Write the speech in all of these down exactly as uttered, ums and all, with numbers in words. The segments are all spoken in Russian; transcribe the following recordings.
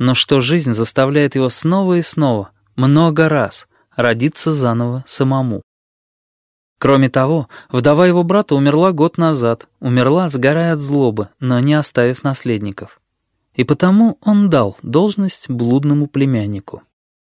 но что жизнь заставляет его снова и снова, много раз, родиться заново самому. Кроме того, вдова его брата умерла год назад, умерла, сгорая от злобы, но не оставив наследников. И потому он дал должность блудному племяннику.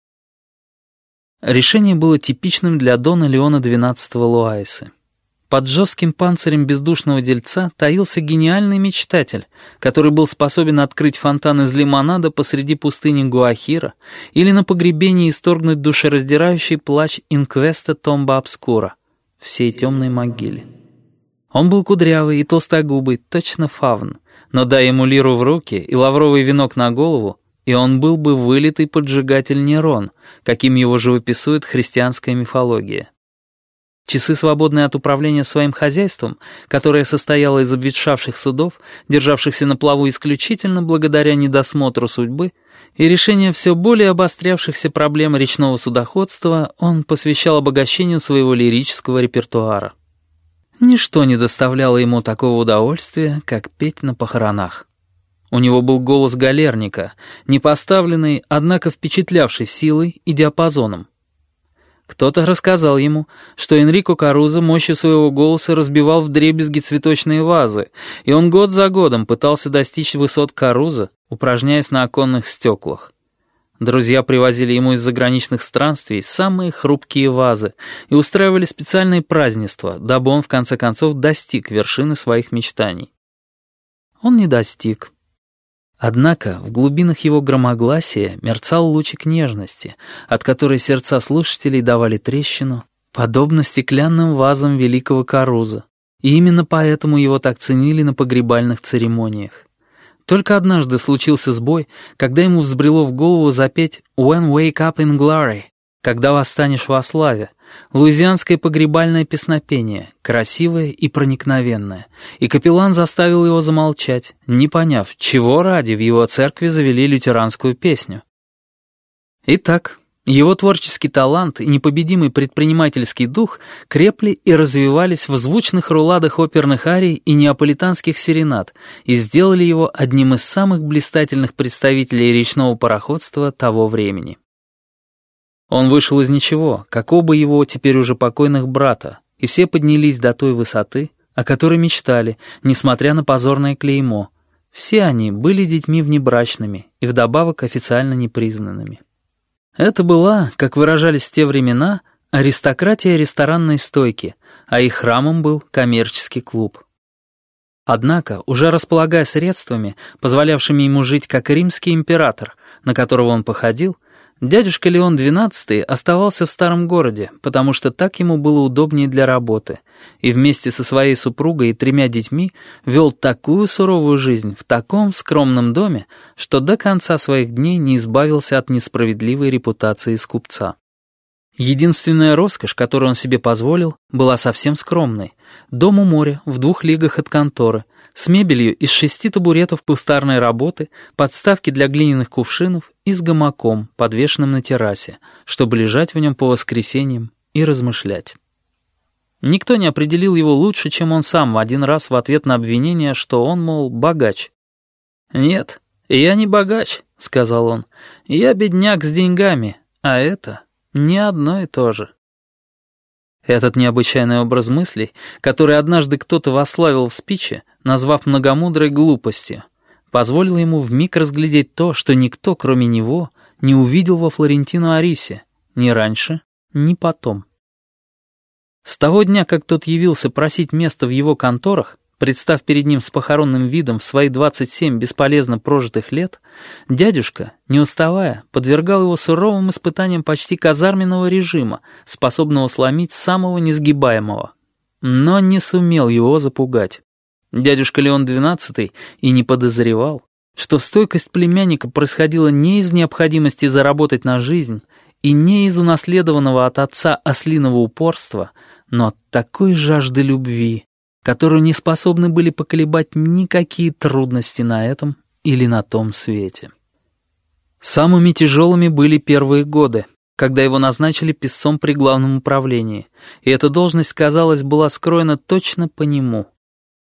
Решение было типичным для дона Леона двенадцатого Луайсы. Под жестким панцирем бездушного дельца таился гениальный мечтатель, который был способен открыть фонтан из лимонада посреди пустыни Гуахира или на погребении исторгнуть душераздирающий плач инквеста Томба Обскура, всей темной могиле. Он был кудрявый и толстогубый, точно фавн, но дай ему лиру в руки и лавровый венок на голову, и он был бы вылитый поджигатель Нерон, каким его живописует христианская мифология. Часы, свободные от управления своим хозяйством, которое состояло из обветшавших судов, державшихся на плаву исключительно благодаря недосмотру судьбы, и решения все более обострявшихся проблем речного судоходства, он посвящал обогащению своего лирического репертуара. Ничто не доставляло ему такого удовольствия, как петь на похоронах. У него был голос галерника, не поставленный, однако впечатлявший силой и диапазоном. Кто-то рассказал ему, что Энрико Карузо мощью своего голоса разбивал вдребезги цветочные вазы, и он год за годом пытался достичь высот Карузо, упражняясь на оконных стеклах. Друзья привозили ему из заграничных странствий самые хрупкие вазы и устраивали специальные празднества, дабы он в конце концов достиг вершины своих мечтаний. Он не достиг. Однако в глубинах его громогласия мерцал лучик нежности, от которой сердца слушателей давали трещину, подобно стеклянным вазам великого Карузо, и именно поэтому его так ценили на погребальных церемониях. Только однажды случился сбой, когда ему взбрело в голову запеть «When wake up in glory», «Когда восстанешь во славе», луизианское погребальное песнопение, красивое и проникновенное, и капеллан заставил его замолчать, не поняв, чего ради в его церкви завели лютеранскую песню. Итак, его творческий талант и непобедимый предпринимательский дух крепли и развивались в звучных руладах оперных арий и неаполитанских серенад и сделали его одним из самых блистательных представителей речного пароходства того времени. Он вышел из ничего, как оба его теперь уже покойных брата, и все поднялись до той высоты, о которой мечтали, несмотря на позорное клеймо. Все они были детьми внебрачными и вдобавок официально непризнанными. Это была, как выражались в те времена, аристократия ресторанной стойки, а их храмом был коммерческий клуб. Однако, уже располагая средствами, позволявшими ему жить как римский император, на которого он походил, дядюшка Леон двенадцатый оставался в старом городе, потому что так ему было удобнее для работы, и вместе со своей супругой и тремя детьми вел такую суровую жизнь в таком скромном доме, что до конца своих дней не избавился от несправедливой репутации скупца. Единственная роскошь, которую он себе позволил, была совсем скромной. Дом у моря, в двух лигах от конторы, с мебелью из шести табуретов кустарной работы, подставки для глиняных кувшинов и с гамаком, подвешенным на террасе, чтобы лежать в нем по воскресеньям и размышлять. Никто не определил его лучше, чем он сам один раз в ответ на обвинение, что он, мол, богач. «Нет, я не богач», — сказал он, — «я бедняк с деньгами, а это не одно и то же». Этот необычайный образ мыслей, который однажды кто-то восславил в спиче, назвав многомудрой глупостью, позволил ему вмиг разглядеть то, что никто, кроме него, не увидел во Флорентино Арисе, ни раньше, ни потом. С того дня, как тот явился просить место в его конторах, представ перед ним с похоронным видом в свои двадцать семь бесполезно прожитых лет, дядюшка, не уставая, подвергал его суровым испытаниям почти казарменного режима, способного сломить самого несгибаемого. Но не сумел его запугать. Дядюшка Леон двенадцатый и не подозревал, что стойкость племянника происходила не из необходимости заработать на жизнь и не из унаследованного от отца ослиного упорства, но от такой жажды любви, которую не способны были поколебать никакие трудности на этом или на том свете. Самыми тяжелыми были первые годы, когда его назначили писцом при главном управлении, и эта должность, казалось, была скроена точно по нему.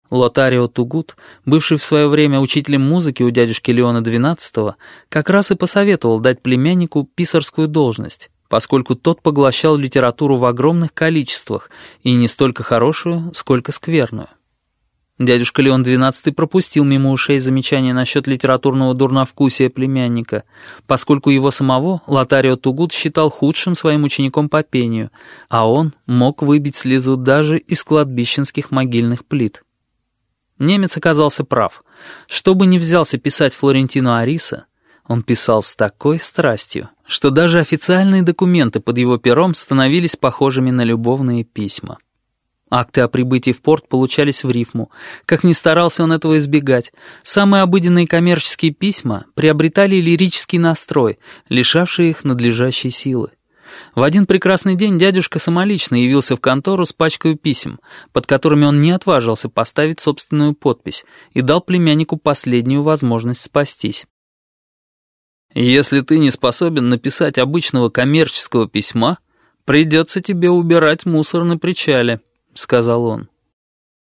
Лотарио Тугут, бывший в свое время учителем музыки у дядюшки Леона двенадцатого, как раз и посоветовал дать племяннику писарскую должность, поскольку тот поглощал литературу в огромных количествах, и не столько хорошую, сколько скверную. Дядюшка Леон двенадцатый пропустил мимо ушей замечания насчет литературного дурновкусия племянника, поскольку его самого Лотарио Тугут считал худшим своим учеником по пению, а он мог выбить слезу даже из кладбищенских могильных плит. Немец оказался прав. Что бы ни взялся писать Флорентино Ариса, он писал с такой страстью, что даже официальные документы под его пером становились похожими на любовные письма. Акты о прибытии в порт получались в рифму. Как ни старался он этого избегать, самые обыденные коммерческие письма приобретали лирический настрой, лишавший их надлежащей силы. В один прекрасный день дядюшка самолично явился в контору с пачкой писем, под которыми он не отважился поставить собственную подпись, и дал племяннику последнюю возможность спастись. «Если ты не способен написать обычного коммерческого письма, придется тебе убирать мусор на причале», — сказал он.